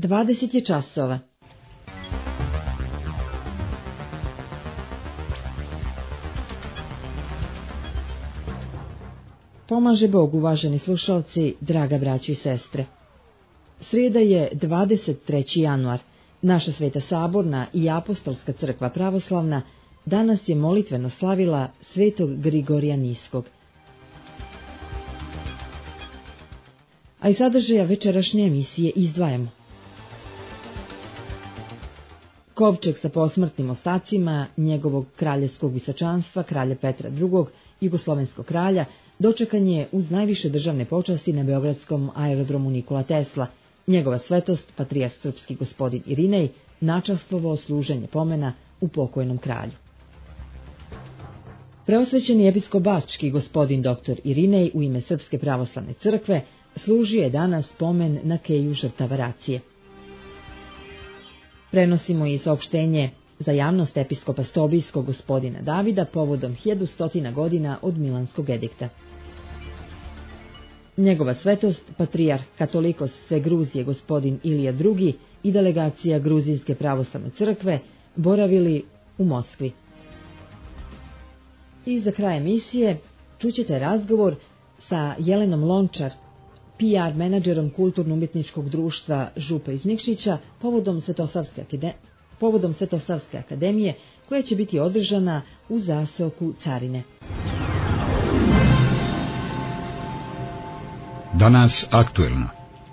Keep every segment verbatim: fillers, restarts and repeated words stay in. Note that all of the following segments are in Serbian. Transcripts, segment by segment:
dvadeset je časova. Pomaže Bog, uvaženi slušalci, draga braćo i sestre. Srijeda je dvadeset treći januar. Naša Sveta Saborna i Apostolska crkva pravoslavna danas je molitveno slavila svetog Grigorija Niskog. A iz sadržaja večerašnje emisije izdvajamo: kovčeg sa posmrtnim ostacima njegovog kraljevskog visočanstva, kralja Petra drugog, jugoslovenskog kralja, dočekan je uz najviše državne počasti na beogradskom aerodromu Nikola Tesla. Njegova svetost, patrijarh srpski gospodin Irinej, načastvovao služenje pomena u pokojnom kralju. Preosvećeni episkop bački gospodin doktor Irinej u ime Srpske pravoslavne crkve služio je danas pomen na keju žrtava racije. Prenosimo i saopštenje za javnost episkopa Stobijskog gospodina Davida povodom hiljadu stotina godina od Milanskog edikta. Njegova svetost, patrijarh katolikos sve Gruzije gospodin Ilija drugi i delegacija Gruzijske pravoslavne crkve boravili u Moskvi. I za kraj emisije čućete razgovor sa Jelenom Lončar, P R menadžerom kulturno-umjetničkog društva Župa iz Nikšića, povodom Svetosavske akademije, povodom Svetosavske akademije koja će biti održana u zaseoku Carine. Danas aktuelno.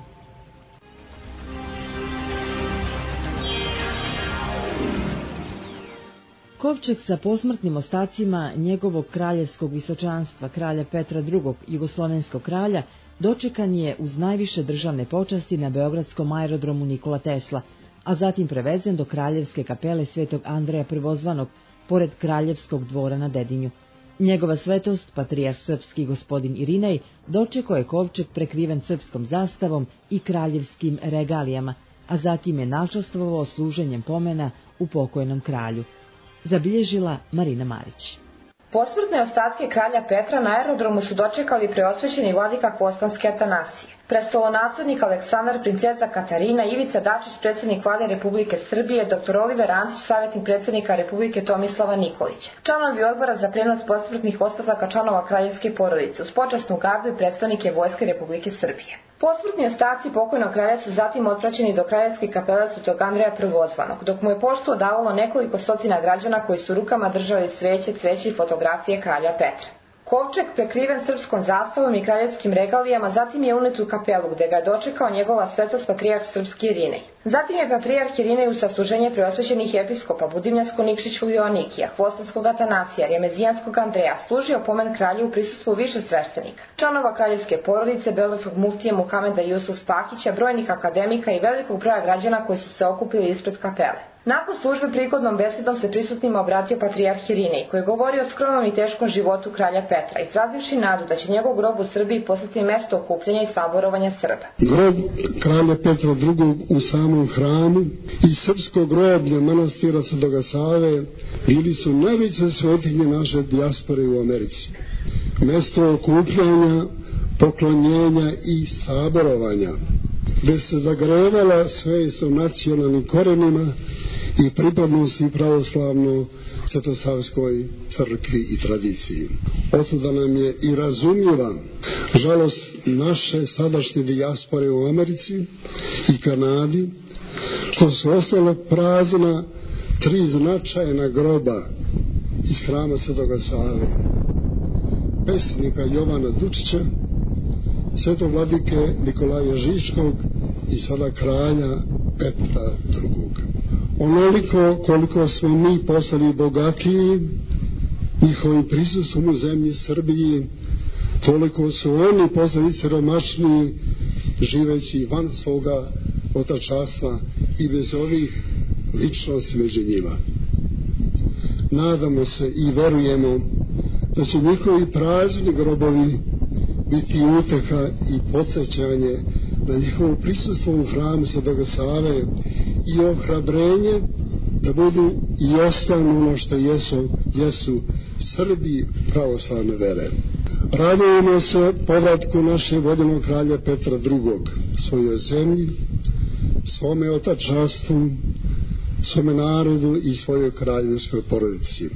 Kovčeg sa posmrtnim ostacima njegovog kraljevskog visočanstva, kralja Petra drugog, jugoslovenskog kralja, dočekan je uz najviše državne počasti na beogradskom aerodromu Nikola Tesla, a zatim prevezen do kraljevske kapele Svetog Andreja Prvozvanog, pored kraljevskog dvora na Dedinju. Njegova svetost, patrijarh srpski gospodin Irinej, dočekao je kovčeg prekriven srpskom zastavom i kraljevskim regalijama, a zatim je načastvovao služenjem pomena u pokojnom kralju. Zabilježila Marina Marić. Posmrtne ostatke kralja Petra na aerodromu su dočekali preosvećeni vladika Kostamske Atanasije, prestolonaslednik Aleksandar, princeza Katarina, Ivica Dačić, predsjednik Vlade Republike Srbije, doktor Oliver Antić, savjetnik predsjednika Republike Tomislava Nikolića, članovi odbora za prenos posmrtnih ostataka članova kraljevske porodice, uz počasnu gardu i predstavnike Vojske Republike Srbije. Posmrtni ostaci pokojnog kralja su zatim otpraćeni do kraljevske kapele Svetog Andreja Prvozvanog, dok mu je poštu odavalo nekoliko stotina građana koji su rukama držali sveće, cveće i fotografije kralja Petra. Kovčeg, prekriven srpskom zastavom i kraljevskim regalijama, zatim je unet u kapelu, gde ga je dočekao njegova svetost patrijarh srpski Irinej. Zatim je patrijarh Irinej u sasluženje preosvećenih episkopa Budimljansko-Nikšićkog Joanikija, Hvostarskog Atanasija, Remezijanskog Andreja služio pomen kralju u prisustvu više sveštenika, članova kraljevske porodice, beogradskog muftije Muhameda Jusuf Spahića, brojnih akademika i velikog broja građana koji su se okupili ispred kapele. Nakon službe prigodnom besedom se prisutnima obratio patrijarh Irinej, koji je govorio o skromnom i teškom životu kralja Petra, izrazivši nadu da će njegov grob u Srbiji postati mesto okupljanja i saborovanja Srba. Grob kralja Petra drugog u samom hramu i srpsko groblje manastira Svetoga Save bili su najveće svetinje naše dijaspore u Americi. Mesto okupljanja, poklonjenja i saborovanja, gde se zagrevala svest o nacionalnim korenima i pripadnosti pravoslavno Svetosavskoj crkvi i tradiciji. Otuda nam je i razumljiva žalost naše sadašnje dijaspore u Americi i Kanadi, što su ostale prazna tri značajna groba iz hrama Svetoga Save, pesnika Jovana Dučića, svetog vladike Nikolaja Žičkog i sada kralja Petra drugog. Onoliko koliko smo mi postali bogatiji njihovim prisustvom u zemlji Srbiji, toliko su oni postali siromašniji živeći van svoga otačanstva i bez ovih ličnosti među njima. Nadamo se i verujemo da će njihovi prazni grobovi biti uteha i podsjećanje na njihovo prisustvo u hramu Svetoga Save i ohrabrenje da budu i ostanu ono što jesu, jesu Srbi pravoslavne vere. Radujemo se povratku našeg vodenog kralja Petra drugog svojoj zemlji, svome otačanstvu, svome narodu i svojoj kraljevskoj porodici.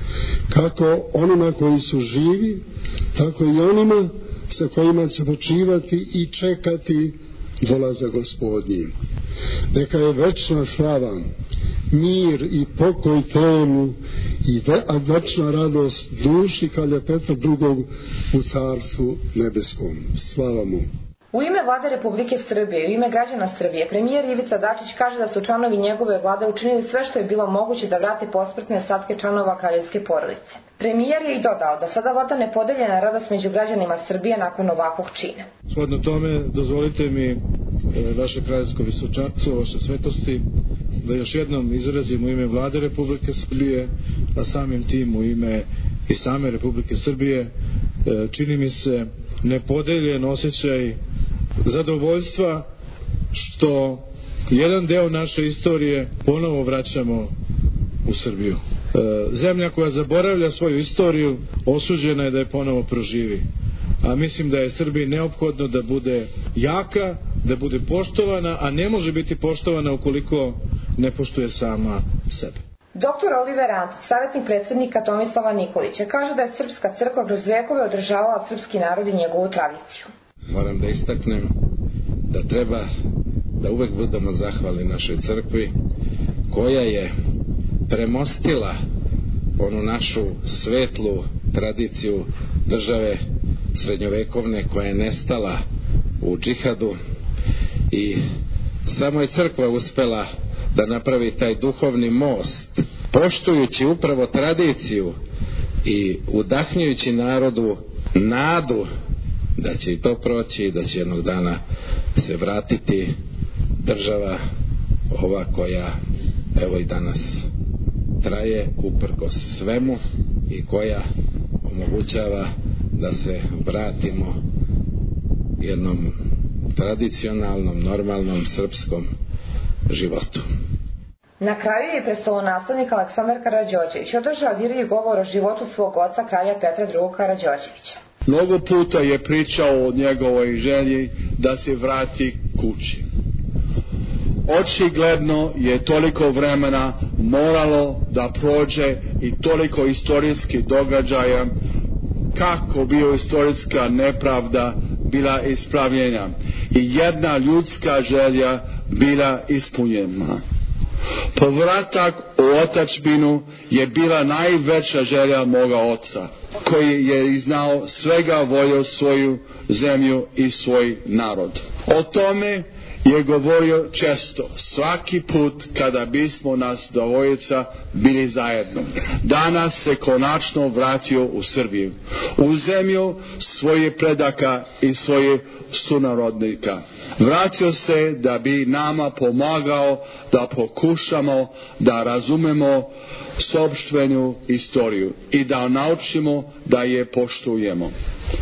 Kako onima koji su živi, tako i onima sa kojima će počivati i čekati dolazak Gospodnji. Neka je večna slava, mir i pokoj temu i večna radost duši kralja Petra drugog u carstvu nebeskom. Slava mu. U ime Vlade Republike Srbije i u ime građana Srbije, premijer Ivica Dačić kaže da su članovi njegove vlade učinili sve što je bilo moguće da vrate posmrtne ostatke članova kraljevske porodice. Premijer je i dodao da sada vlada nepodeljena radost među građanima Srbije nakon ovakvog čina. Shodno tome, dozvolite mi, vaše kraljevsko visočanstvo, vaše svetosti, da još jednom izrazim u ime Vlade Republike Srbije, a samim tim u ime i same Republike Srbije, čini mi se nepodeljen osjećaj zadovoljstva što jedan deo naše istorije ponovo vraćamo u Srbiju. Zemlja koja zaboravlja svoju istoriju osuđena je da je ponovo proživi. A mislim da je Srbiji neophodno da bude jaka, da bude poštovana, a ne može biti poštovana ukoliko ne poštuje sama sebe. Doktor Oliver Antić, savjetnik predsjednika Tomislava Nikolića, kaže da je Srpska crkva kroz vekove održavala srpski narod i njegovu tradiciju. Moram da istaknem da treba da uvek budemo zahvalni našoj crkvi koja je premostila onu našu svetlu tradiciju države srednjovekovne koja je nestala u džihadu i samo je crkva uspela da napravi taj duhovni most, poštujući upravo tradiciju i udahnjujući narodu nadu da će i to proći i da će jednog dana se vratiti država ova koja evo i danas traje uprkos svemu i koja omogućava da se vratimo jednom tradicionalnom, normalnom srpskom životu. Na kraju je prestolonaslednik Aleksandar Karađorđević održao dirljiv govor o životu svog oca kralja Petra drugog Karađorđevića. Mnogo puta je pričao o njegovoj želji da se vrati kući. Očigledno je toliko vremena moralo da prođe i toliko istorijskih događaja kako bio istorijska nepravda bila ispravljena i jedna ljudska želja bila ispunjena. Povratak u otadžbinu je bila najveća želja moga oca, koji je znao svega volio svoju zemlju i svoj narod. O tome je govorio često, svaki put kada bismo nas dvojica bili zajedno. Danas se konačno vratio u Srbiju, u zemlju svoje predaka i svoje sunarodnika. Vratio se da bi nama pomagao da pokušamo da razumemo sopstvenu istoriju i da naučimo da je poštujemo.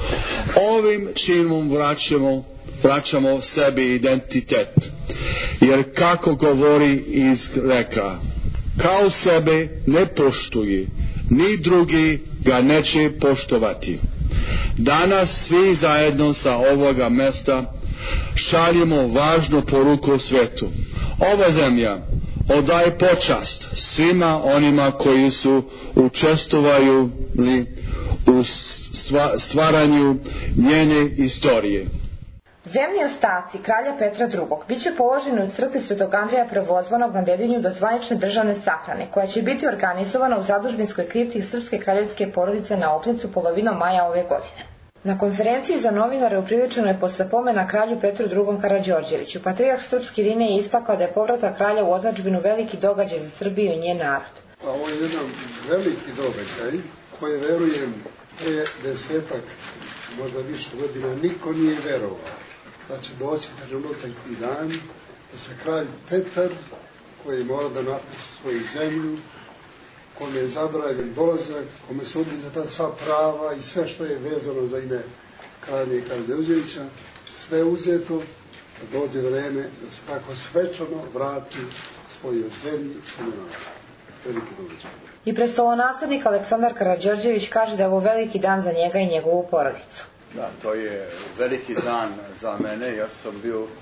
Ovim činom vraćamo vraćamo sebi identitet. Jer kako govori izreka, kao sebe ne poštuje, ni drugi ga neće poštovati. Danas svi zajedno sa ovoga mesta šaljemo važnu poruku u svetu. Ova zemlja odaje počast svima onima koji su učestvovali u stvaranju njene istorije. Zemni ostaci kralja Petra drugog bit će položeni u crkvi Svetog Andreja Prvozvanog na Dedinju do zvanične državne sahrane, koja će biti organizovana u zadužbinskoj kripti Srpske kraljevske porodice na Opnicu polovinom maja ove godine. Na konferenciji za novinare upriličeno je posle pomena kralju Petru drugom Karađorđeviću. Patrijarh srpski Rine je istakao da je povratak kralja u otadžbinu veliki događaj za Srbiju i njen narod. Ovo je jedan veliki događaj koji, verujem, pre desetak, možda više godina niko nije verovao da će doći trenutak i dan da se kralj Petar, koji mora da napiše svoju zemlju, kome je zabranjen dolazak, kome se oduzeta ta sva prava i sve što je vezano za ime kralja Karađorđevića, sve uzeto, da dođe vreme da se tako svečano vrati svojoj zemlji i svojoj narodu. Veliki događaj. I prestolonaslednik Aleksandar Karađorđević kaže da je ovo veliki dan za njega i njegovu porodicu. Da, to je veliki dan za mene. Ja sam bio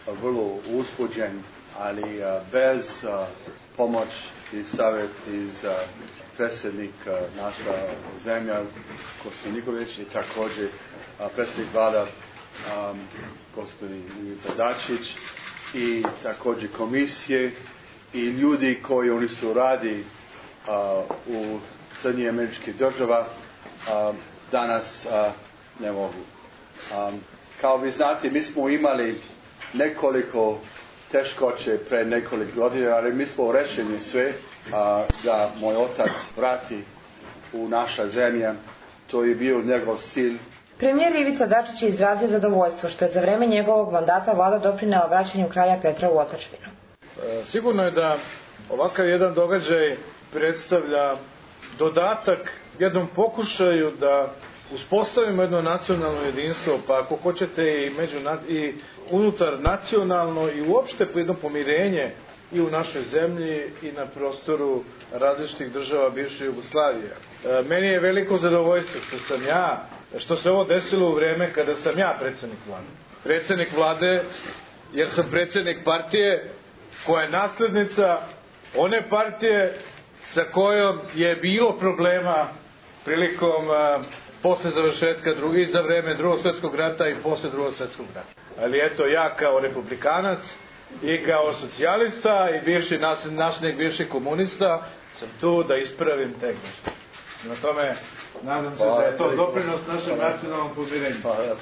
vrlo uzbuđen, ali bez pomoć i savjet iz predsjednika naša zemlja, gospodin Nikolić, i također predsjednik vlada um, gospodin Ivica Dačić, i također komisije i ljudi koji oni su radi uh, u Sjedinjenih Američkih Država uh, danas uh, ne mogu. Um, kao vi znate, mi smo imali nekoliko teškoće pre nekoliko godina, ali mi smo rešeni sve a, da moj otac vrati u naša zemlja. To je bio njegov cilj. Premijer Ivica Dačić je izrazio zadovoljstvo što je za vreme njegovog mandata vlada doprinela vraćanju kralja Petra u otadžbinu. E, sigurno je da ovakav jedan događaj predstavlja dodatak jednom pokušaju da uspostavimo jedno nacionalno jedinstvo, pa ako hoćete i, među, i unutar nacionalno i uopšte jedno pomirenje i u našoj zemlji i na prostoru različitih država bivše Jugoslavije. E, meni je veliko zadovoljstvo što sam ja, što se ovo desilo u vreme kada sam ja predsjednik vlade. Predsjednik vlade jer sam predsjednik partije koja je naslednica one partije sa kojom je bilo problema prilikom posle završetka drugi, za vreme drugog svjetskog rata i posle drugog svjetskog rata. Ali eto, ja kao republikanac i kao socijalista i bivši nasljednik bivših komunista sam tu da ispravim te greške. Na tome nadam se da je to doprinos našem nacionalnom pomirenju.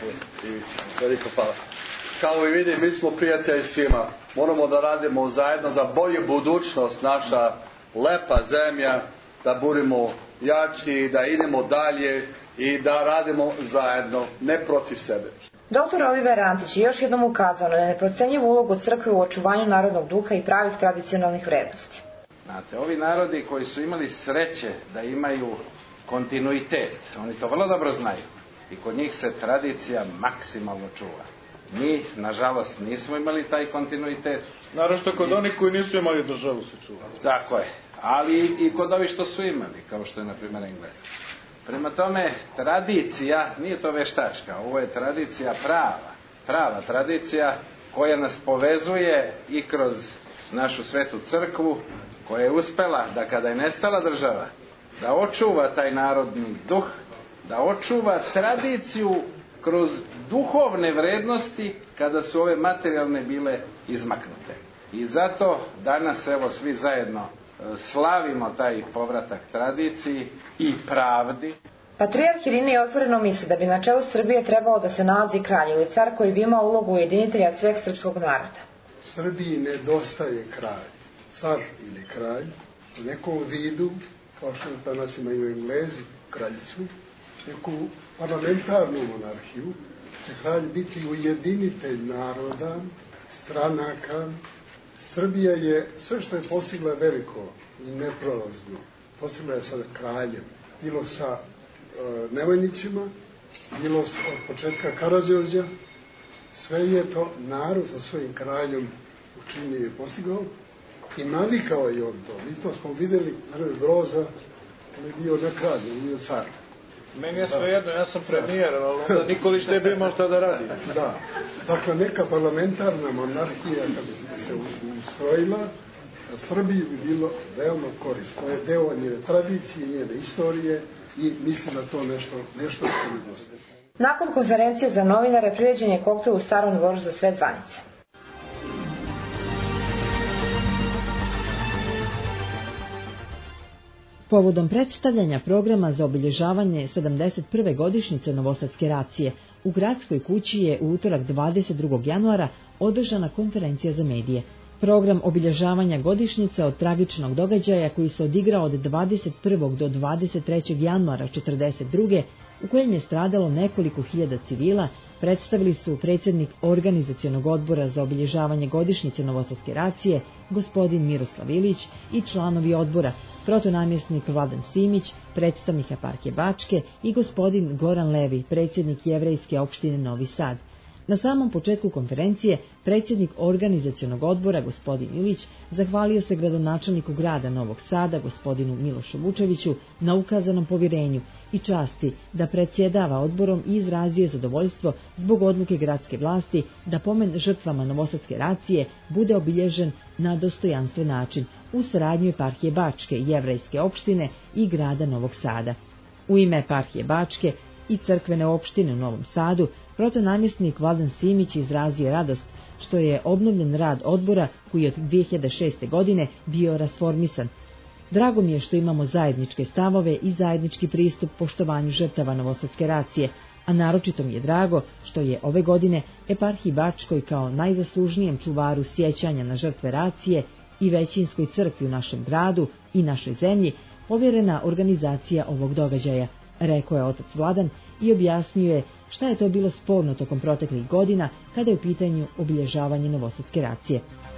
Veliko hvala. Kao i vidim, mi smo prijatelji svima. Moramo da radimo zajedno za bolju budućnost naša lepa zemlja, da budemo jači, da idemo dalje i da radimo zajedno, ne protiv sebe. Doktor Oliver Antić je još jednom ukazao na neprocenjivu ulogu crkve u očuvanju narodnog duha i pravih tradicionalnih vrednosti. Znate, ovi narodi koji su imali sreće da imaju kontinuitet, oni to vrlo dobro znaju i kod njih se tradicija maksimalno čuva. Mi, nažalost, nismo imali taj kontinuitet. Naravno kod onih koji nisu imali državu se čuva. Tako je, ali i kod ovih što su imali, kao što je na primjer Engleska. Prema tome, tradicija, nije to veštačka, ovo je tradicija prava, prava tradicija koja nas povezuje i kroz našu svetu crkvu, koja je uspela da kada je nestala država, da očuva taj narodni duh, da očuva tradiciju kroz duhovne vrednosti kada su ove materijalne bile izmaknute. I zato danas evo svi zajedno slavimo taj povratak tradiciji i pravdi. Patrijarh Irinej otvoreno misli da bi na čelu Srbije trebalo da se nalazi kralj ili car koji bi imao ulogu ujedinitelja sveg srpskog naroda. Srbiji nedostaje kralj, car ili kralj, u nekom vidu, kao što danas imaju Englezi, kraljicu, neku parlamentarnu monarhiju, će kralj biti ujedinitelj naroda, stranaka. Srbija je sve što je postigla veliko i neprolazno, postigla je sada kraljem, bilo sa e, Nemanjićima, bilo sa, od početka Karađorđa, sve je to narod sa svojim kraljom učinio je postigao i navikao je on to. Mi to smo vidjeli, Hrvatski Broza, on je bio na kralju, on je bio car. Meni je sve jedno, ja sam premijer, ali onda Nikolić ne bi imao šta da radi. Da, dakle neka parlamentarna monarhija kada bi se ustrojila, Srbiji bi bilo veoma korisno. To je deo njene tradicije, njene istorije i mislim da to nešto, nešto što bi dostaje. Nakon konferencije za novinare priređen je koktel u Starom dvoru za sve zvanice. Povodom predstavljanja programa za obilježavanje sedamdeset prve godišnjice Novosadske racije, u Gradskoj kući je u utorak dvadeset drugog januara održana konferencija za medije. Program obilježavanja godišnjice od tragičnog događaja koji se odigrao od dvadeset prvog do dvadeset trećeg januara četrdeset druge u kojem je stradalo nekoliko hiljada civila, predstavili su predsjednik Organizacionog odbora za obilježavanje godišnjice Novosadske racije, gospodin Miroslav Ilić, i članovi odbora, protonamjesnik Vladan Simić, predstavnik eparhije Bačke i gospodin Goran Levi, predsjednik Jevrejske opštine Novi Sad. Na samom početku konferencije predsjednik organizacionog odbora gospodin Ilić zahvalio se gradonačelniku grada Novog Sada gospodinu Milošu Vučeviću na ukazanom povjerenju i časti da predsjedava odborom i izrazio zadovoljstvo zbog odluke gradske vlasti da pomen žrtvama novosadske racije bude obilježen na dostojanstven način u saradnju eparhije Bačke, jevrejske opštine i grada Novog Sada. U ime eparhije Bačke i crkvene opštine u Novom Sadu protonamjesnik Vladan Simić izrazio radost što je obnovljen rad odbora koji je od dvije hiljade šeste. godine bio rasformisan. Drago mi je što imamo zajedničke stavove i zajednički pristup poštovanju žrtava novosadske racije, a naročito mi je drago što je ove godine eparhiji Bačkoj kao najzaslužnijem čuvaru sjećanja na žrtve racije i većinskoj crkvi u našem gradu i našoj zemlji povjerena organizacija ovog događaja, rekao je otac Vladan i objasnio je šta je to bilo sporno tokom proteklih godina kada je u pitanju obilježavanje novosadske racije.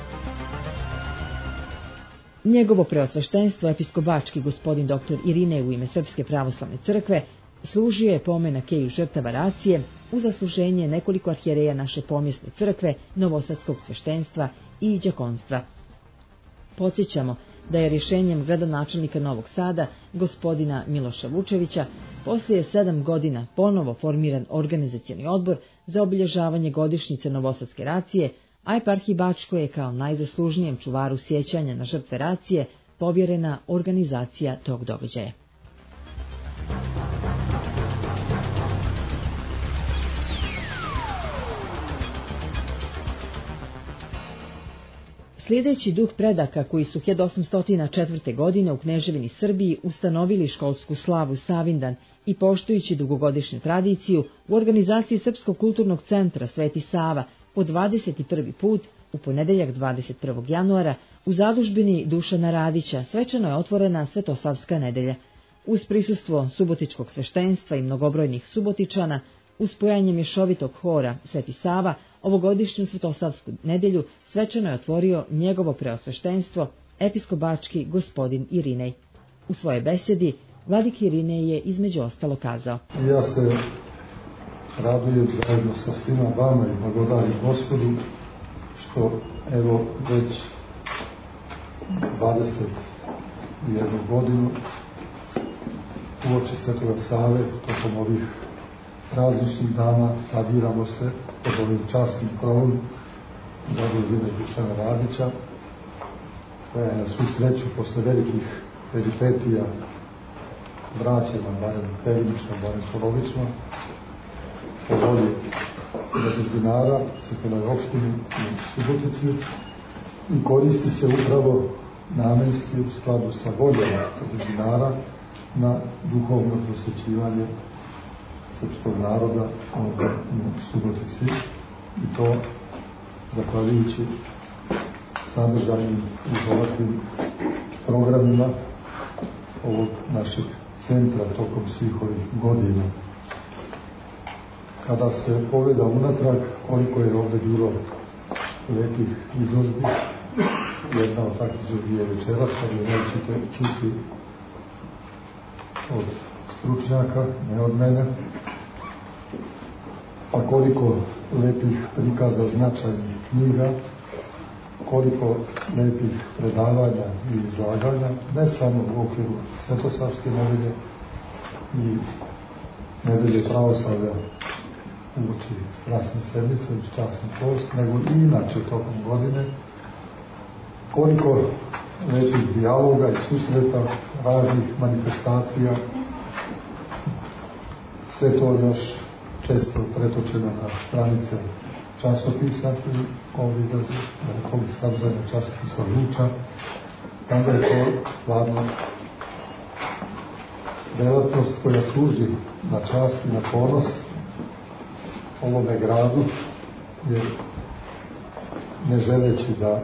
Njegovo preosveštenstvo episkop Bački gospodin doktor Irinej u ime Srpske pravoslavne crkve služio je pomen na keju žrtava racije u zasluženje nekoliko arhijereja naše pomjesne crkve, novosadskog sveštenstva i đakonstva. Podsjećamo da je rješenjem gradonačelnika Novog Sada, gospodina Miloša Vučevića, poslije sedam godina ponovo formiran organizacioni odbor za obilježavanje godišnjice novosadske racije, a eparhiji Bačkoj je kao najzaslužnijem čuvaru sjećanja na žrtve racije povjerena organizacija tog događaja. Slijedeći duh predaka koji su hiljadu osamsto četvrte. godine u Kneževini Srbiji ustanovili školsku slavu Savindan i poštujući dugogodišnju tradiciju u organizaciji Srpskog kulturnog centra Sveti Sava po dvadeset prvi put u ponedeljak dvadeset prvog januara u zadužbini Dušana Radića svečano je otvorena Svetosavska nedelja. Uz prisustvo subotičkog sveštenstva i mnogobrojnih subotičana, uz spojanje mješovitog hora Sveti Sava, ovogodišnju Svetosavsku nedelju svečano je otvorio njegovo preosveštenstvo episkop Bački gospodin Irinej. U svojoj besedi vladik Irinej je između ostalo kazao: Ja se radujem zajedno sa svima vama i blagodarim Gospodu što evo već dvadeset jednu godinu uoči Svetoga Save tokom ovih različnih dana sabiramo se pod ovim časnim krovom zadužbine Dušana Radića, koja je na svu sreću posle velikih peripetija vraćena, barem perimično, barem polovično, po volji zadužbinara, Svetonoj opštini u Subotici, i koristi se upravo namenski u skladu sa voljama zadužbinara na duhovno prosvećivanje srpskog naroda ovdje u Subotici, i to zahvaljujući sadržajnim i bogatim programima ovog našeg centra tokom svih ovih godina. Kada se pogleda unatrag koliko je ovdje bilo lepih izložbi, jedna od takvih izložbi je večeras, ali nećete čuti od stručnjaka, ne od mene, pa koliko lepih prikaza značajnih knjiga, koliko lepih predavanja i izlaganja, ne samo u okviru Svetosavske nedelje i nedelje pravoslavlja uoči strasne sedmice uz časni post, nego i inače tokom godine, koliko lepih dijaloga i susreta, raznih manifestacija, sve to još često pretočeno na stranice časopisa koji ovdje izlazi, ovdje sadržajno časopisa Luča, onda je to stvarno delatnost koja služi na čast i na ponos ovome gradu, jer ne želeći da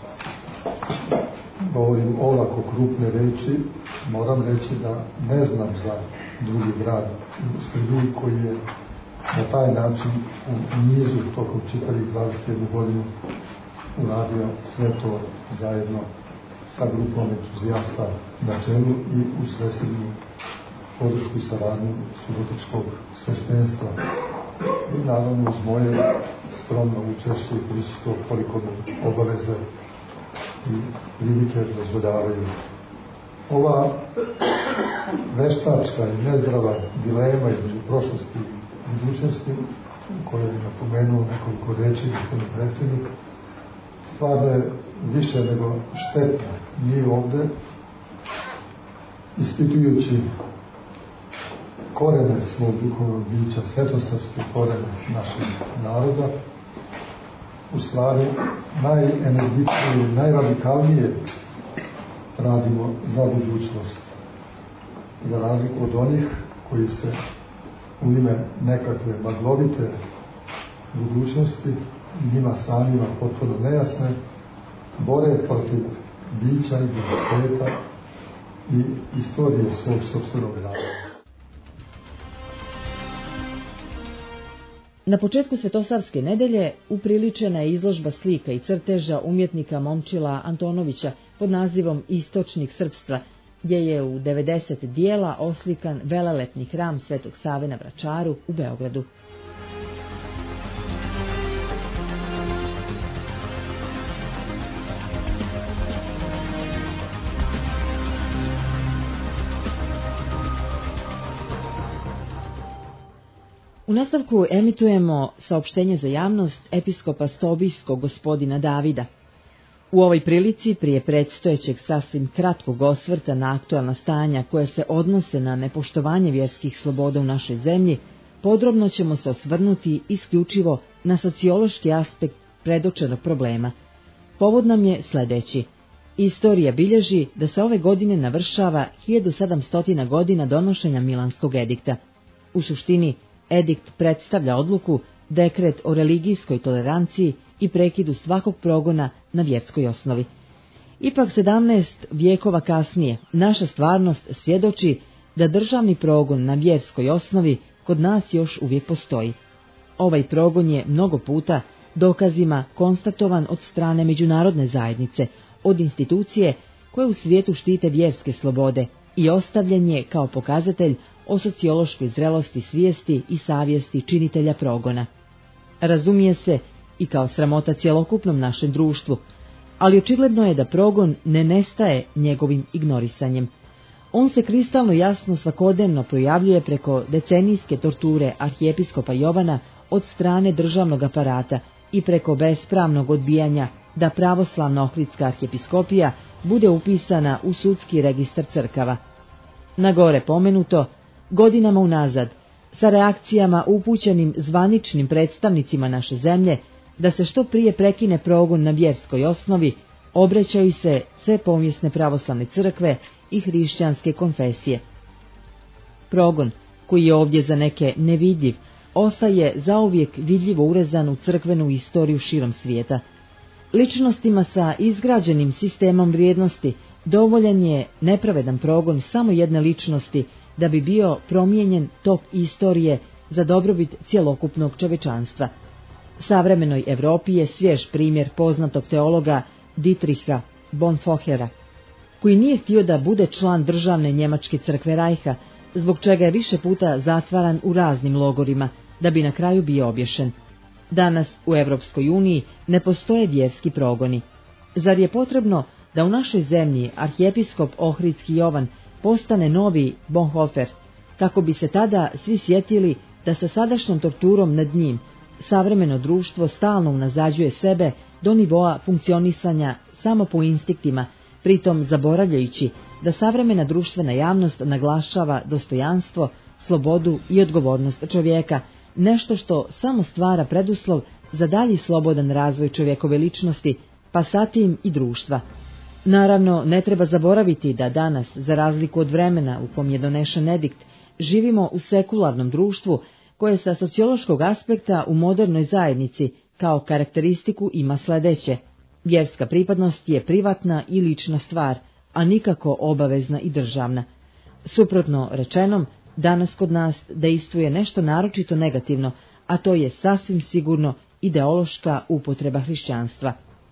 govorim olako krupne reči, moram reći da ne znam za drugi grad u Srbiji koji je na taj način u nizu tokom čitavih dvadeset jednu godinu uradio sve to zajedno sa grupom entuzijasta na čelu i u svesrednju podršku i saradnju subotičkog sveštenstva. i naravno uz moje skromno učešće i prisustvo koliko me obaveze i prilike dozvoljavaju. Ova veštačka i nezdrava dilema između prošlosti i budućnosti, koju je napomenuo nekoliko reči gospodin predsjednik, stvarno je više nego štetna. Mi ovde, ispitujući korene svog duhovnog bića, svetosavske korene našeg naroda, u stvari najenergičnije i najradikalnije radimo za budućnost. Za razliku od onih koji se u ime nekakve maglovite budućnosti, njima samima potpuno nejasne, bore protiv bića i identiteta i istorije svog sopstvenog naroda. Na početku Svetosavske nedelje upriličena je izložba slika i crteža umjetnika Momčila Antonovića pod nazivom Istočnik srpstva, gdje je u devedeset dijela oslikan velelepni hram Svetog Save na Vračaru u Beogradu. U nastavku emitujemo saopštenje za javnost episkopa Stobijskog gospodina Davida. U ovoj prilici, prije predstojećeg sasvim kratkog osvrta na aktualna stanja koje se odnose na nepoštovanje vjerskih sloboda u našoj zemlji, podrobno ćemo se osvrnuti isključivo na sociološki aspekt predočenog problema. Povod nam je sljedeći. Istorija bilježi da se ove godine navršava hiljadu sedamsto godina donošenja Milanskog edikta. U suštini, edikt predstavlja odluku, dekret o religijskoj toleranciji i prekidu svakog progona na vjerskoj osnovi. Ipak sedamnaest vijekova kasnije naša stvarnost svjedoči da državni progon na vjerskoj osnovi kod nas još uvijek postoji. Ovaj progon je mnogo puta dokazima konstatovan od strane međunarodne zajednice, od institucije koje u svijetu štite vjerske slobode i ostavljen je kao pokazatelj o sociološkoj zrelosti svijesti i savjesti činitelja progona. Razumije se i kao sramota cjelokupnom našem društvu, ali očigledno je da progon ne nestaje njegovim ignorisanjem. On se kristalno jasno svakodnevno projavljuje preko decenijske torture arhijepiskopa Jovana od strane državnog aparata i preko bespravnog odbijanja da pravoslavna Ohridska arhijepiskopija bude upisana u sudski registar crkava. Na gore pomenuto, godinama unazad, sa reakcijama upućenim zvaničnim predstavnicima naše zemlje, da se što prije prekine progon na vjerskoj osnovi, obraćaju se sve povijesne pravoslavne crkve i hrišćanske konfesije. Progon, koji je ovdje za neke nevidljiv, ostaje zauvijek vidljivo urezan u crkvenu istoriju širom svijeta. Ličnostima sa izgrađenim sistemom vrijednosti dovoljan je nepravedan progon samo jedne ličnosti da bi bio promijenjen tok istorije za dobrobit cjelokupnog čovječanstva. Savremenoj Europi je svjež primjer poznatog teologa Dietricha Bonhoeffera, koji nije htio da bude član državne njemačke crkve Rajha, zbog čega je više puta zatvaran u raznim logorima, da bi na kraju bio obješen. Danas u Europskoj uniji ne postoje vjerski progoni. Zar je potrebno da u našoj zemlji arhijepiskop Ohridski Jovan postane novi Bonhoeffer, kako bi se tada svi sjetili da sa sadašnjom torturom nad njim savremeno društvo stalno unazađuje sebe do nivoa funkcionisanja samo po instinktima, pritom zaboravljajući da savremena društvena javnost naglašava dostojanstvo, slobodu i odgovornost čovjeka, nešto što samo stvara preduslov za dalji slobodan razvoj čovjekove ličnosti, pa satim i društva. Naravno, ne treba zaboraviti da danas, za razliku od vremena u kom je donešen edikt, živimo u sekularnom društvu koje sa sociološkog aspekta u modernoj zajednici kao karakteristiku ima sljedeće. Vjerska pripadnost je privatna i lična stvar, a nikako obavezna i državna. Suprotno rečenom, danas kod nas dejstvuje nešto naročito negativno, a to je sasvim sigurno ideološka upotreba hrišćanstva.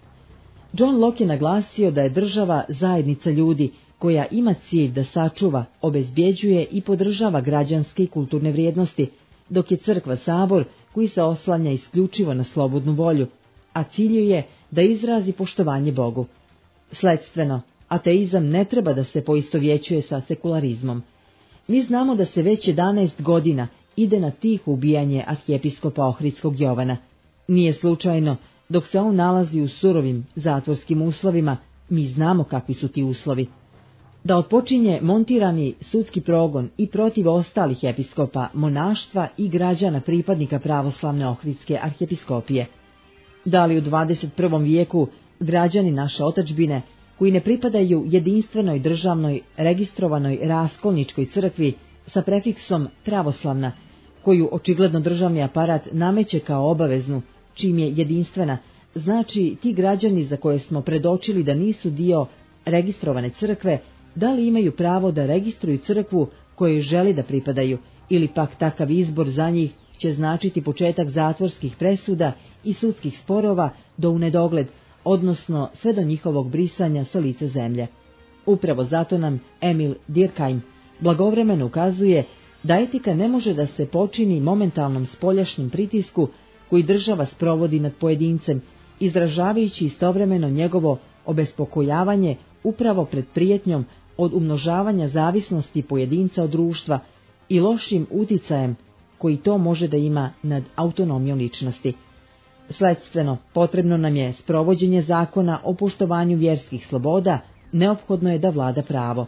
John Locke je naglasio da je država zajednica ljudi koja ima cilj da sačuva, obezbjeđuje i podržava građanske i kulturne vrijednosti, dok je crkva sabor koji se oslanja isključivo na slobodnu volju, a cilj je da izrazi poštovanje Bogu. Sledstveno, ateizam ne treba da se poistovjećuje sa sekularizmom. Mi znamo da se već jedanaest godina ide na tiho ubijanje arhijepiskopa Ohridskog Jovana. Nije slučajno, dok se on nalazi u surovim zatvorskim uslovima, mi znamo kakvi su ti uslovi. Da otpočinje montirani sudski progon i protiv ostalih episkopa, monaštva i građana pripadnika pravoslavne Ohridske arhijepiskopije. Da li u dvadeset prvom vijeku građani naše otadžbine, koji ne pripadaju jedinstvenoj državnoj registrovanoj raskolničkoj crkvi sa prefiksom pravoslavna, koju očigledno državni aparat nameće kao obaveznu, čim je jedinstvena, znači ti građani za koje smo predočili da nisu dio registrovane crkve, da li imaju pravo da registruju crkvu kojoj želi da pripadaju, ili pak takav izbor za njih će značiti početak zatvorskih presuda i sudskih sporova do u nedogled, odnosno sve do njihovog brisanja sa lica zemlje. Upravo zato nam Emil Durkheim blagovremeno ukazuje da etika ne može da se počini momentalnom spoljašnjem pritisku koji država sprovodi nad pojedincem, izražavajući istovremeno njegovo obespokojavanje upravo pred prijetnjom od umnožavanja zavisnosti pojedinca od društva i lošim uticajem koji to može da ima nad autonomijom ličnosti. Sledstveno, potrebno nam je sprovođenje zakona o poštovanju vjerskih sloboda, neophodno je da vlada pravo.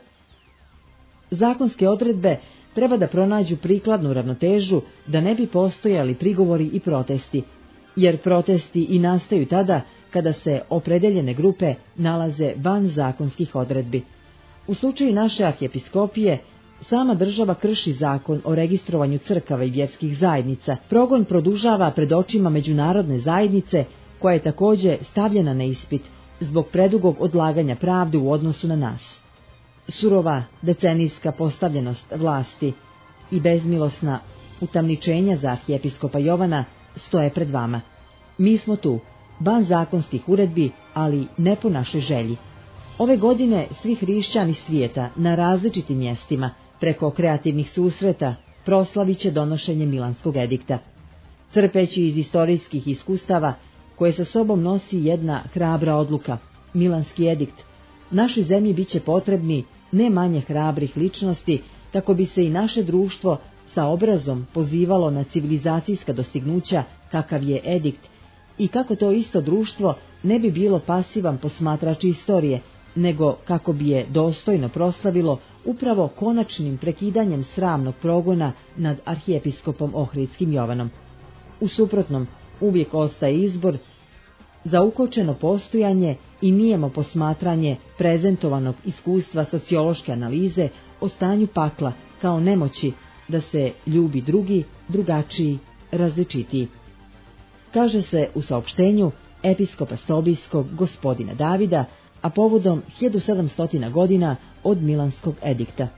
Zakonske odredbe treba da pronađu prikladnu ravnotežu da ne bi postojali prigovori i protesti, jer protesti i nastaju tada kada se opredeljene grupe nalaze van zakonskih odredbi. U slučaju naše arhijepiskopije, sama država krši zakon o registrovanju crkava i vjerskih zajednica. Progon produžava pred očima međunarodne zajednice, koja je također stavljena na ispit zbog predugog odlaganja pravde u odnosu na nas. Surova decenijska postavljenost vlasti i bezmilosna utamničenja za arhijepiskopa Jovana stoje pred vama. Mi smo tu, van zakonskih uredbi, ali ne po našoj želji. Ove godine svi hrišćani svijeta na različitim mjestima preko kreativnih susreta proslavit će donošenje Milanskog edikta. Crpeći iz istorijskih iskustava koje sa sobom nosi jedna hrabra odluka, Milanski edikt, našoj zemlji bit će potrebni ne manje hrabrih ličnosti, kako bi se i naše društvo sa obrazom pozivalo na civilizacijska dostignuća kakav je edikt, i kako to isto društvo ne bi bilo pasivan posmatrač istorije, nego kako bi je dostojno proslavilo upravo konačnim prekidanjem sramnog progona nad arhijepiskopom Ohridskim Jovanom. U suprotnom, uvijek ostaje izbor za ukočeno postojanje i nijemo posmatranje prezentovanog iskustva sociološke analize o stanju pakla kao nemoći da se ljubi drugi, drugačiji, različitiji. Kaže se u saopštenju episkopa Stobijskog gospodina Davida, a povodom hiljadu sedamsto godina od Milanskog edikta.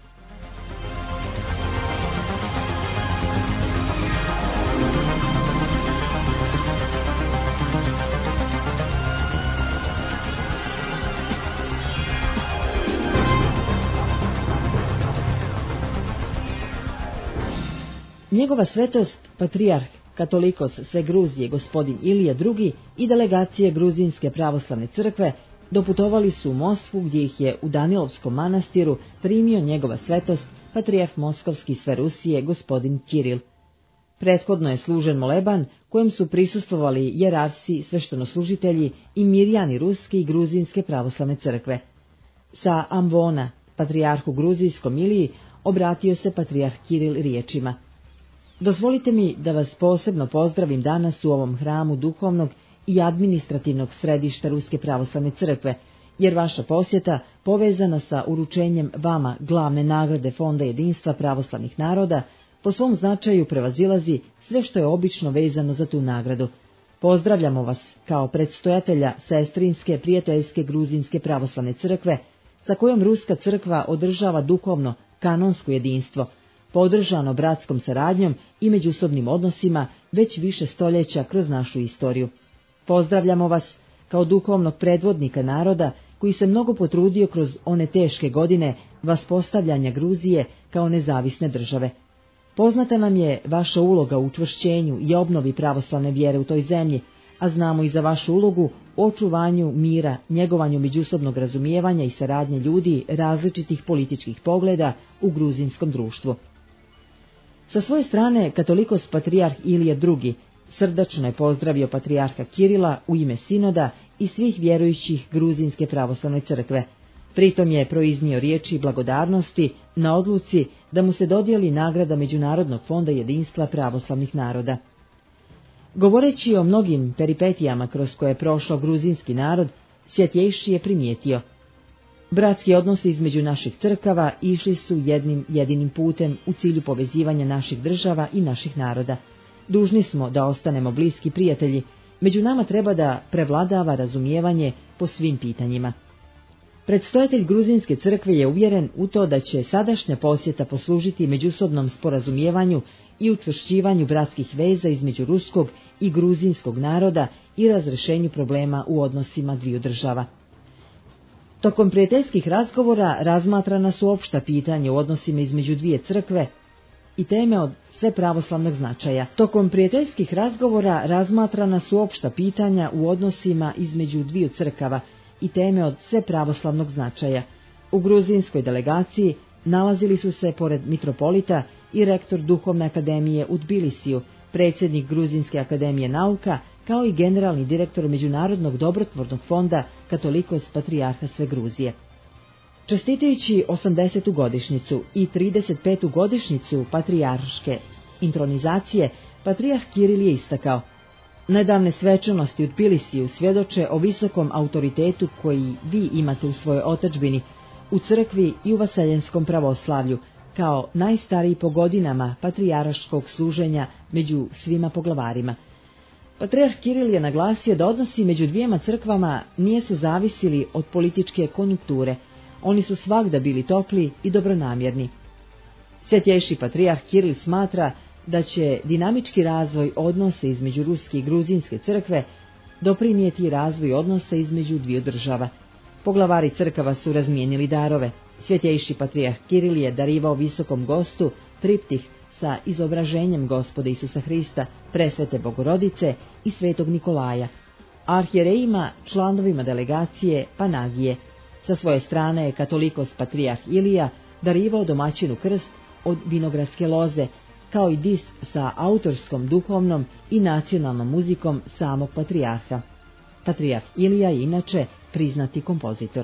Njegova svetost, patrijarh katolikos sve Gruzije gospodin Ilija drugi i delegacije Gruzinske pravoslavne crkve doputovali su u Moskvu, gdje ih je u Danilovskom manastiru primio njegova svetost, patrijarh Moskovski sve Rusije gospodin Kiril. Prethodno je služen moleban kojem su prisustvovali jerarsi, sveštenoslužitelji i mirjani Ruske i Gruzinske pravoslavne crkve. Sa ambona, patrijarhu Gruzijskom Iliji, obratio se patrijarh Kiril riječima: Dozvolite mi da vas posebno pozdravim danas u ovom hramu duhovnog i administrativnog središta Ruske pravoslavne crkve, jer vaša posjeta, povezana sa uručenjem vama glavne nagrade Fonda jedinstva pravoslavnih naroda, po svom značaju prevazilazi sve što je obično vezano za tu nagradu. Pozdravljamo vas kao predstojatelja sestrinske prijateljske Gruzinske pravoslavne crkve, sa kojom Ruska crkva održava duhovno, kanonsko jedinstvo, podržano bratskom saradnjom i međusobnim odnosima već više stoljeća kroz našu istoriju. Pozdravljamo vas kao duhovnog predvodnika naroda koji se mnogo potrudio kroz one teške godine vaspostavljanja Gruzije kao nezavisne države. Poznata nam je vaša uloga u učvršćenju i obnovi pravoslavne vjere u toj zemlji, a znamo i za vašu ulogu u očuvanju mira, njegovanju međusobnog razumijevanja i saradnje ljudi različitih političkih pogleda u gruzinskom društvu. Sa svoje strane, katolikos patrijarh Ilija drugi srdačno je pozdravio patrijarha Kirila u ime sinoda i svih vjerujućih Gruzinske pravoslavne crkve. Pritom je proiznio riječi blagodarnosti na odluci da mu se dodijeli nagrada Međunarodnog fonda jedinstva pravoslavnih naroda. Govoreći o mnogim peripetijama kroz koje je prošao gruzinski narod, Svjetjejši je primijetio: bratski odnosi između naših crkava išli su jednim jedinim putem u cilju povezivanja naših država i naših naroda. Dužni smo da ostanemo bliski prijatelji, među nama treba da prevladava razumijevanje po svim pitanjima. Predstojatelj Gruzinske crkve je uvjeren u to da će sadašnja posjeta poslužiti međusobnom sporazumijevanju i učvršćivanju bratskih veza između ruskog i gruzinskog naroda i razrješenju problema u odnosima dviju država. Tokom prijateljskih razgovora razmatrana su opšta pitanja u odnosima između dvije crkve i teme od sve pravoslavnog značaja. Tokom prijateljskih razgovora razmatrana su opšta pitanja u odnosima između dviju crkava i teme od sve pravoslavnog značaja. U gruzinskoj delegaciji nalazili su se, pored mitropolita, i rektor Duhovne akademije u Tbilisiju, predsjednik Gruzinske akademije nauka, kao i generalni direktor Međunarodnog dobrotvornog fonda Katolikos patrijarha sve Gruzije. Čestitajući osamdesetu godišnjicu i trideset petu godišnjicu patrijarške intronizacije, patrijarh Kiril je istakao: nedavne svečanosti u Tbilisiju svjedoče o visokom autoritetu koji vi imate u svojoj otadžbini, u crkvi i u vaseljenskom pravoslavlju, kao najstariji po godinama patrijaraškog služenja među svima poglavarima. Patrijarh Kiril je naglasio da odnosi među dvijema crkvama nisu zavisili od političke konjunkture, oni su svagda bili topli i dobronamjerni. Svjetjejši patrijarh Kiril smatra da će dinamički razvoj odnosa između ruske i gruzinske crkve doprinijeti razvoj odnosa između dviju država. Poglavari crkava su razmijenili darove. Svjetjejši patrijarh Kiril je darivao visokom gostu triptih sa izobraženjem Gospoda Isusa Hrista, presvete Bogorodice i svetog Nikolaja, a arhijerejima, članovima delegacije Panagije. Sa svoje strane je katolikos patrijarh Ilija darivao domaćinu krst od vinogradske loze, kao i disk sa autorskom duhovnom i nacionalnom muzikom samog patrijarha. Patrijarh Ilija je inače priznati kompozitor.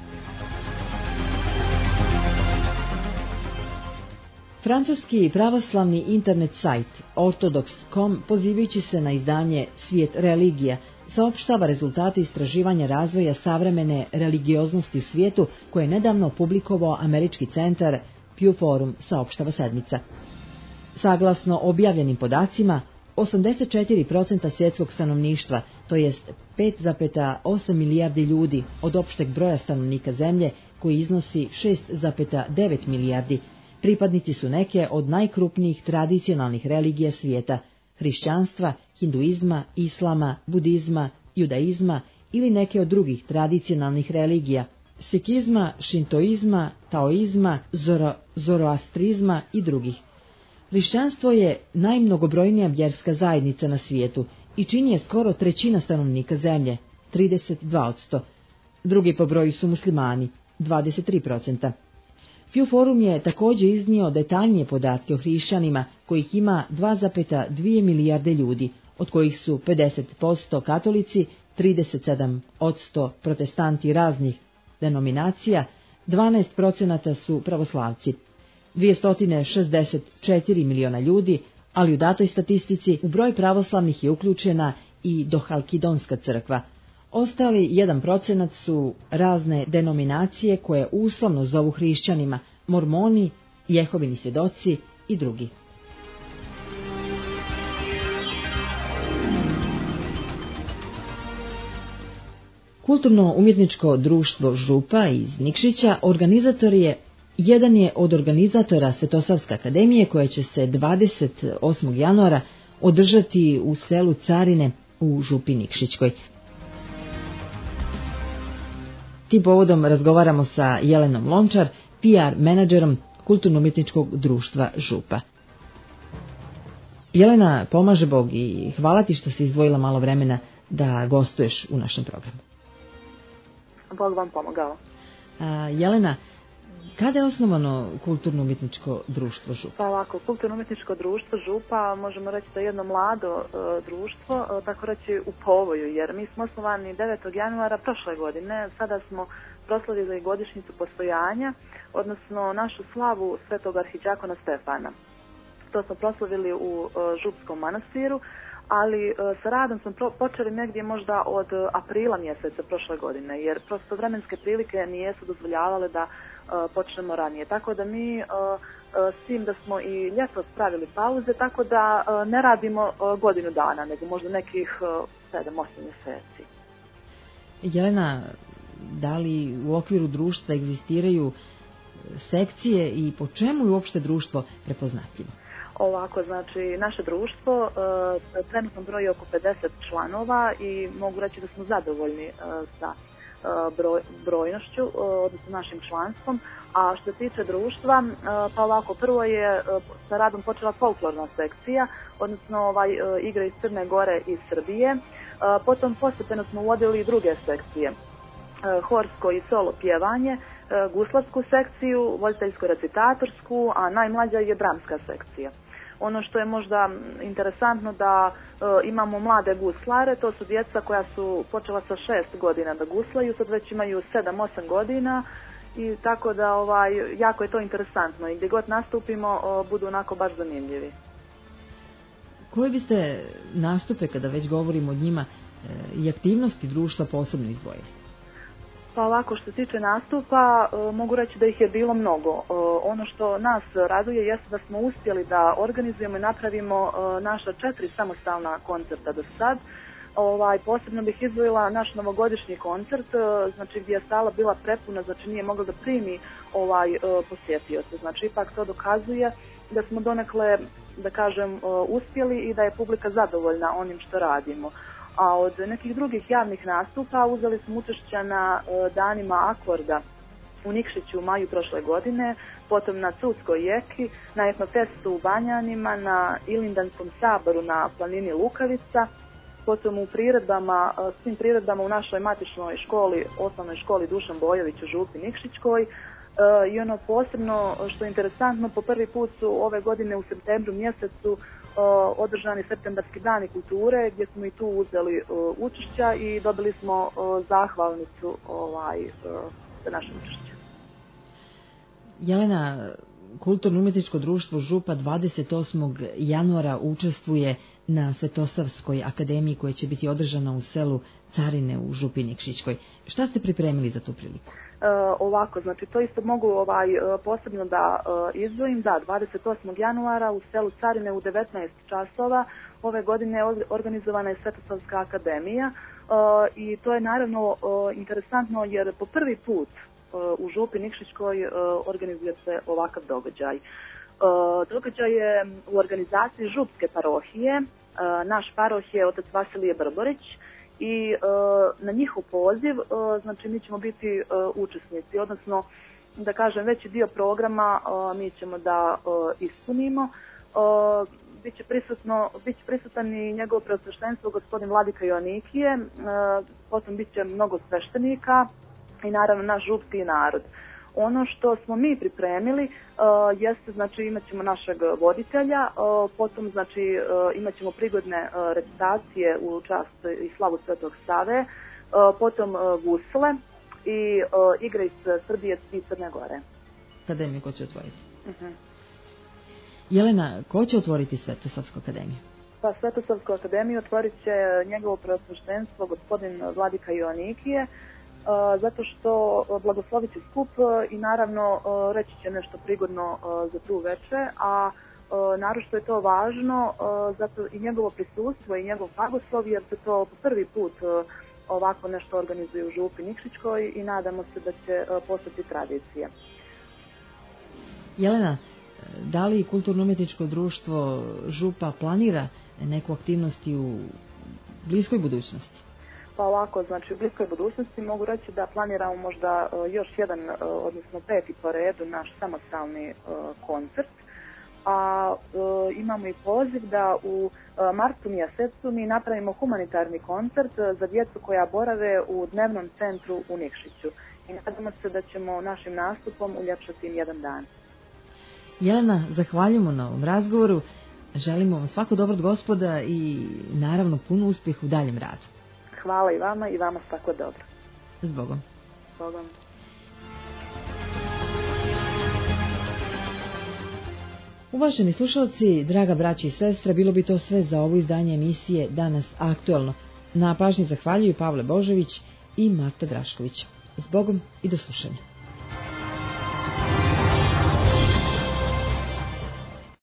Francuski pravoslavni internet sajt ortodoks tačka com, pozivajući se na izdanje Svijet religija, saopštava rezultate istraživanja razvoja savremene religioznosti u svijetu, koje je nedavno publikovao američki centar Pew Forum, saopštava sedmica. Saglasno objavljenim podacima, osamdeset četiri posto svjetskog stanovništva, to jest pet zarez osam milijardi ljudi od opšteg broja stanovnika zemlje, koji iznosi šest zarez devet milijardi, pripadnici su neke od najkrupnijih tradicionalnih religija svijeta: hrišćanstva, hinduizma, islama, budizma, judaizma ili neke od drugih tradicionalnih religija: sikizma, šintoizma, taoizma, zoro, zoroastrizma i drugih. Hrišćanstvo je najmnogobrojnija vjerska zajednica na svijetu i čini je skoro trećina stanovnika zemlje, trideset dva posto. Drugi po broju su muslimani, dvadeset tri posto. Pew Forum je također iznio detaljnije podatke o hrišćanima, kojih ima dva zarez dvije milijarde ljudi, od kojih su pedeset posto katolici, trideset sedam posto protestanti raznih denominacija, dvanaest posto su pravoslavci. dvjesto šezdeset četiri miliona ljudi, ali u datoj statistici u broj pravoslavnih je uključena i Dohalkidonska crkva. Ostali jedan procenat su razne denominacije koje uslovno zovu hrišćanima: mormoni, Jehovini svjedoci i drugi. Kulturno-umjetničko društvo Župa iz Nikšića organizator je Jedan je od organizatora Svetosavske akademije, koja će se dvadeset osmog januara održati u selu Carine u Župi Nikšićkoj. Tim povodom razgovaramo sa Jelenom Lončar, P R menadžerom Kulturno-umjetničkog društva Župa. Jelena, pomaže Bog i hvala ti što si izdvojila malo vremena da gostuješ u našem programu. Bog vam pomogao. A, Jelena, kada je osnovano kulturno-umjetničko društvo Župa? Pa ovako, kulturno-umjetničko društvo Župa možemo reći da je jedno mlado e, društvo, e, tako reći u povoju, jer mi smo osnovani devetog januara prošle godine, sada smo proslavili godišnjicu postojanja, odnosno našu slavu svetog arhidžakona Stefana. To smo proslavili u e, Župskom manastiru, ali e, sa radom smo pro, počeli negdje možda od aprila mjeseca prošle godine, jer prosto vremenske prilike nijesu dozvoljavale da e, počnemo ranije. Tako da mi, e, e, s tim da smo i ljeto spravili pauze, tako da e, ne radimo e, godinu dana, nego možda nekih sedam osam mjeseci. Jelena, da li u okviru društva egzistiraju sekcije i po čemu je uopšte društvo prepoznatljivo? Ovako, znači, naše društvo e, trenutno broji oko pedeset članova i mogu reći da smo zadovoljni e, sa e, broj, brojnošću, e, odnosno našim članstvom. A što se tiče društva, e, pa ovako, prvo je e, sa radom počela folklorna sekcija, odnosno ovaj, e, igre iz Crne Gore i Srbije. E, potom postepeno smo uvodili i druge sekcije, e, horsko i solo pjevanje, guslarsku sekciju, voditeljsko-recitatorsku, a najmlađa je dramska sekcija. Ono što je možda interesantno da e, imamo mlade guslare, to su djeca koja su počela sa šest godina da guslaju, sad već imaju sedam osam godina i tako da ovaj, jako je to interesantno i gdje god nastupimo o, budu onako baš zanimljivi. Koje biste nastupe, kada već govorimo o njima, e, i aktivnosti društva posebno izdvojili? Pa ovako, što se tiče nastupa, e, mogu reći da ih je bilo mnogo. E, ono što nas raduje jeste da smo uspjeli da organizujemo i napravimo e, naša četiri samostalna koncerta do sad. Ovaj, posebno bih izdvojila naš novogodišnji koncert, e, znači gdje je sala bila prepuna, znači nije mogla da primi ovaj e, posjetioce. Znači ipak to dokazuje da smo donekle, da kažem, e, uspjeli i da je publika zadovoljna onim što radimo. A od nekih drugih javnih nastupa uzeli smo učešća na e, danima akorda u Nikšiću u maju prošle godine, potom na Cudskoj jeki, na etnofestu u Banjanima, na Ilindanskom saboru na planini Lukavica, potom u priredbama, e, svim priredbama u našoj matičnoj školi, osnovnoj školi Dušan Bojović u Župi Nikšićkoj. E, I ono posebno što je interesantno, po prvi put su ove godine u septembru mjesecu održani septembarski dani kulture gdje smo i tu uzeli uh, učešća i dobili smo uh, zahvalnicu ovaj, uh, za naše učešće. Jelena, Kulturno-umjetničko društvo Župa dvadeset osmog januara učestvuje na Svetosavskoj akademiji koja će biti održana u selu Carine u Župi Nikšićkoj. Šta ste pripremili za tu priliku? E, ovako, znači to isto mogu ovaj, posebno da e, izdvojim, da, dvadeset osmog januara u selu Carine u devetnaest časova ove godine organizovana je Svetosavska akademija e, i to je naravno e, interesantno jer po prvi put e, u Župi Nikšićkoj e, organizuje se ovakav događaj. E, događaj je u organizaciji Župske parohije, e, naš paroh je otac Vasilije Brborić, i e, na njihov poziv, e, znači mi ćemo biti e, učesnici, odnosno da kažem veći dio programa e, mi ćemo da e, ispunimo. E, biće prisutno, biće prisutan i njegovo preosveštenstvo gospodin Vladika Joannikije, e, potom bit će mnogo sveštenika i naravno naš župski narod. Ono što smo mi pripremili uh, jeste, znači imat ćemo našeg voditelja, uh, potom znači uh, imat ćemo prigodne uh, recitacije u čast i slavu Svetog Save, uh, potom uh, gusle i uh, igre iz Srbije i Crne Gore. Akademiju ko će otvoriti? Uh-huh. Jelena, ko će otvoriti Svetosavsku akademiju? Pa Svetosavsku akademiju otvorit će njegovo preosveštenstvo gospodin Vladika Joannikije, Uh, zato što blagoslovit će skup i naravno uh, reći će nešto prigodno uh, za tu večer, a uh, naročito je to važno uh, zato i njegovo prisustvo i njegov blagoslov jer se to po prvi put uh, ovako nešto organizuje u Župi Nikšićkoj i nadamo se da će uh, postati tradicija. Jelena, da li Kulturno-umjetničko društvo Župa planira neku aktivnost u bliskoj budućnosti? Pa ovako, znači u bliskoj budućnosti mogu reći da planiramo možda uh, još jedan, uh, odnosno peti po redu naš samostalni uh, koncert. a e, imamo i poziv da u e, martu mjesecu mi napravimo humanitarni koncert za djecu koja borave u dnevnom centru u Nikšiću. I nadamo se da ćemo našim nastupom uljepšati im jedan dan. Jelena, zahvaljujemo na ovom razgovoru. Želimo vam svako dobro od Gospoda i naravno puno uspjeha u daljem radu. Hvala i vama i vama svako dobro. S Bogom. S Bogom. Uvaženi slušalci, draga braći i sestre, bilo bi to sve za ovo izdanje emisije Danas aktualno. Na pažnji zahvaljuju Pavle Božević i Marta Drašković. S Bogom i do slušanja.